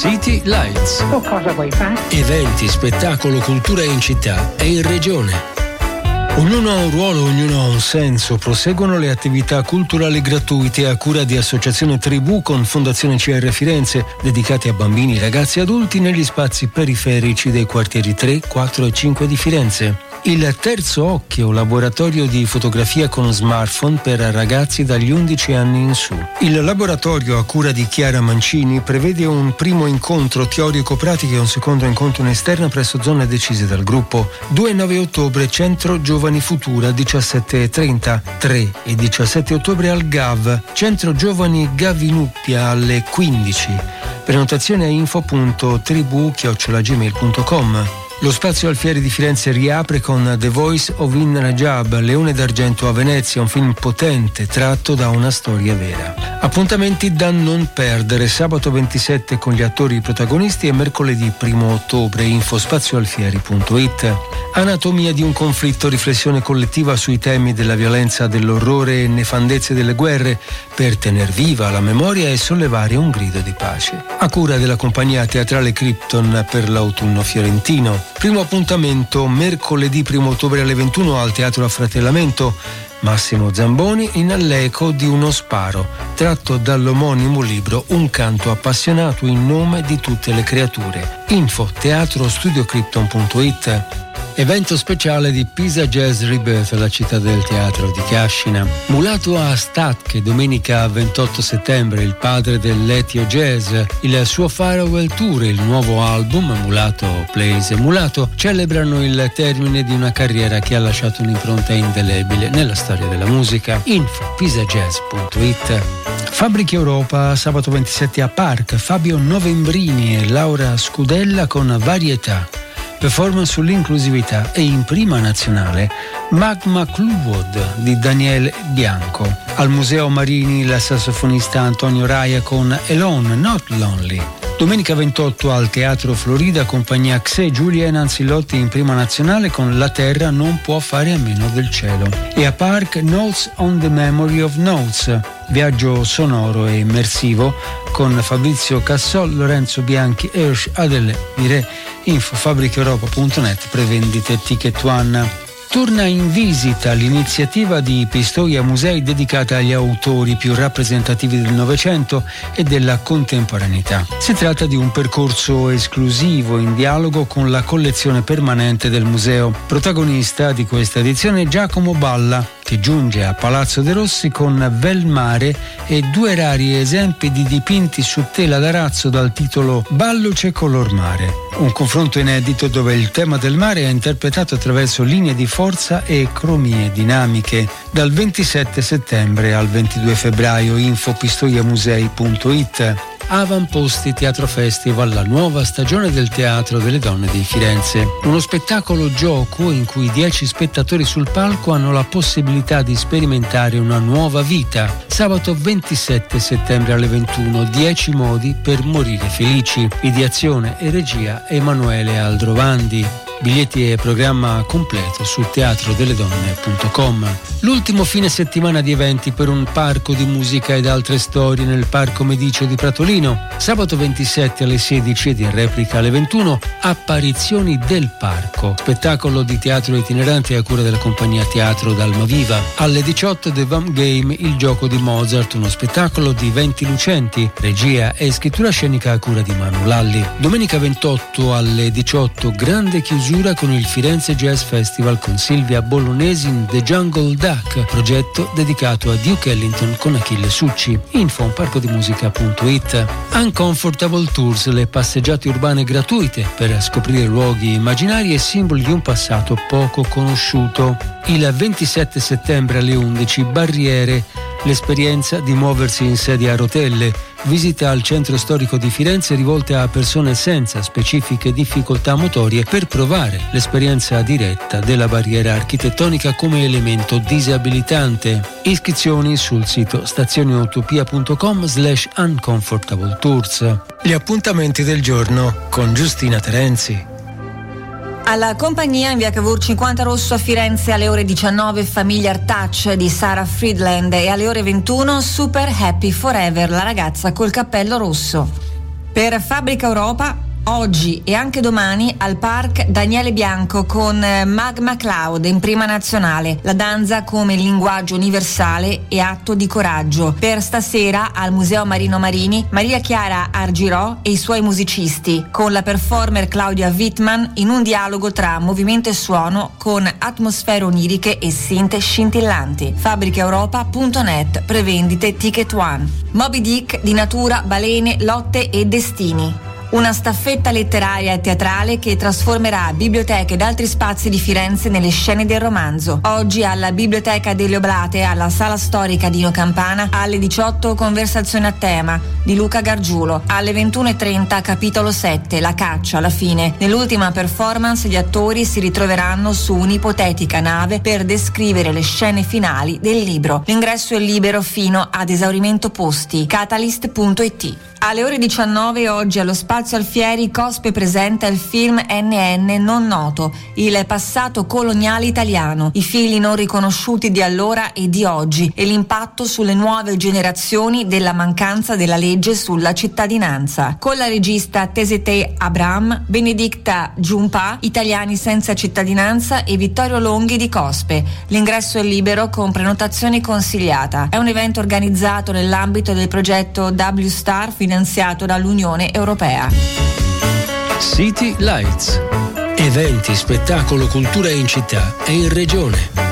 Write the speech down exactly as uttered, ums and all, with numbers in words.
City Lights. O cosa vuoi fare? Eventi, spettacolo, cultura in città e in regione. Ognuno ha un ruolo, ognuno ha un senso. Proseguono le attività culturali gratuite a cura di Associazione Tribù con Fondazione C R Firenze, dedicate a bambini, ragazzi e adulti negli spazi periferici dei quartieri tre, quattro e cinque di Firenze. Il Terzo Occhio, laboratorio di fotografia con smartphone per ragazzi dagli undici anni in su. Il laboratorio, a cura di Chiara Mancini, prevede un primo incontro teorico-pratico e un secondo incontro in esterna presso zone decise dal gruppo. due e nove ottobre, Centro Giovani Futura, diciassette e trenta. tre e diciassette ottobre al G A V, Centro Giovani Gavinuppia, alle quindici. Prenotazione a info punto tribù chiocciola gmail punto com. Lo spazio Alfieri di Firenze riapre con The Voice of In Rajab, Leone d'Argento a Venezia, un film potente tratto da una storia vera. Appuntamenti da non perdere: sabato ventisette con gli attori protagonisti e mercoledì primo ottobre. Info spazioalfieri punto it. Anatomia di un conflitto, riflessione collettiva sui temi della violenza, dell'orrore e nefandezze delle guerre per tener viva la memoria e sollevare un grido di pace. A cura della compagnia teatrale Krypton per l'autunno fiorentino. Primo appuntamento mercoledì primo ottobre alle ventuno al Teatro Affratellamento. Massimo Zamboni in L'eco di uno sparo, tratto dall'omonimo libro Un canto appassionato in nome di tutte le creature. Info teatro studio krypton punto it. Evento speciale di Pisa Jazz Rebirth alla Città del Teatro di Cascina. Mulato a Statche, domenica ventotto settembre, il padre dell'Etio Jazz, il suo farewell tour, il nuovo album Mulato Plays e Mulato celebrano il termine di una carriera che ha lasciato un'impronta indelebile nella storia della musica. Info pisajazz punto it. Fabbrica Europa, sabato ventisette a Park, Fabio Novembrini e Laura Scudella con Varietà. Performance sull'inclusività e in prima nazionale Magma Cluwood di Daniele Bianco. Al Museo Marini il sassofonista Antonio Raia con Alone, Not Lonely. Domenica ventotto al Teatro Florida compagnia Xe Giulia e Nancy Lotti in prima nazionale con La Terra non può fare a meno del cielo. E a Park Notes on the Memory of Notes, viaggio sonoro e immersivo con Fabrizio Cassol, Lorenzo Bianchi e Hirsch Adele Mire. Info fabbrica europa punto net, prevendite Ticket One. Torna in visita l'iniziativa di Pistoia Musei dedicata agli autori più rappresentativi del Novecento e della contemporaneità. Si tratta di un percorso esclusivo in dialogo con la collezione permanente del museo. Protagonista di questa edizione è Giacomo Balla, che giunge a Palazzo De Rossi con Vel Mare e due rari esempi di dipinti su tela d'arazzo dal titolo Balluce color mare. Un confronto inedito dove il tema del mare è interpretato attraverso linee di forza e cromie dinamiche. Dal ventisette settembre al ventidue febbraio. Info pistoiamusei punto it. Avamposti Teatro Festival, la nuova stagione del Teatro delle Donne di Firenze. Uno spettacolo gioco in cui dieci spettatori sul palco hanno la possibilità di sperimentare una nuova vita. Sabato ventisette settembre alle ventuno, dieci modi per morire felici. Ideazione e regia Emanuele Aldrovandi. Biglietti e programma completo su teatro delle donne punto com. L'ultimo fine settimana di eventi per un parco di musica ed altre storie nel Parco Medicio di Pratolino. Sabato ventisette alle sedici ed in replica alle ventuno, Apparizioni del Parco, spettacolo di teatro itinerante a cura della compagnia Teatro d'Almaviva. Alle diciotto The Vam Game, il gioco di Mozart, uno spettacolo di venti lucenti, regia e scrittura scenica a cura di Manu Lalli. Domenica ventotto alle diciotto, grande chiusura con il Firenze Jazz Festival con Silvia Bolognesi in The Jungle Duck, progetto dedicato a Duke Ellington con Achille Succi. Info parcodimusica punto it. Uncomfortable Tours, le passeggiate urbane gratuite per scoprire luoghi immaginari e simboli di un passato poco conosciuto. Il ventisette settembre alle undici, Barriere, l'esperienza di muoversi in sedia a rotelle. Visita al centro storico di Firenze rivolta a persone senza specifiche difficoltà motorie per provare l'esperienza diretta della barriera architettonica come elemento disabilitante. Iscrizioni sul sito stazioneutopia punto com slash uncomfortable tours. Gli appuntamenti del giorno con Giustina Terenzi. Alla compagnia in via Cavour cinquanta Rosso a Firenze alle ore diciannove Familiar Touch di Sarah Friedland e alle ore ventuno Super Happy Forever, la ragazza col cappello rosso. Per Fabbrica Europa, oggi e anche domani al Park Daniele Bianco con Magma Cloud in prima nazionale, la danza come linguaggio universale e atto di coraggio. Per stasera al Museo Marino Marini, Maria Chiara Argirò e i suoi musicisti, con la performer Claudia Wittmann in un dialogo tra movimento e suono con atmosfere oniriche e synth scintillanti. fabbrica europa punto net, prevendite Ticket One. Moby Dick di natura, balene, lotte e destini. Una staffetta letteraria e teatrale che trasformerà biblioteche ed altri spazi di Firenze nelle scene del romanzo. Oggi alla Biblioteca delle Oblate, alla Sala Storica Dino Campana, alle diciotto Conversazioni a tema di Luca Gargiulo, alle ventuno e trenta capitolo sette, La caccia alla fine. Nell'ultima performance gli attori si ritroveranno su un'ipotetica nave per descrivere le scene finali del libro. L'ingresso è libero fino ad esaurimento posti. catalyst punto it. Alle ore diciannove oggi allo Spazio Alfieri Cospe presenta il film N N non noto, il passato coloniale italiano, i figli non riconosciuti di allora e di oggi e l'impatto sulle nuove generazioni della mancanza della legge sulla cittadinanza. Con la regista Tesete Abram, Benedicta Giumpa, Italiani senza cittadinanza e Vittorio Longhi di Cospe. L'ingresso è libero con prenotazione consigliata. È un evento organizzato nell'ambito del progetto W Star finanziato dall'Unione Europea. City Lights. Eventi, spettacolo, cultura in città e in regione.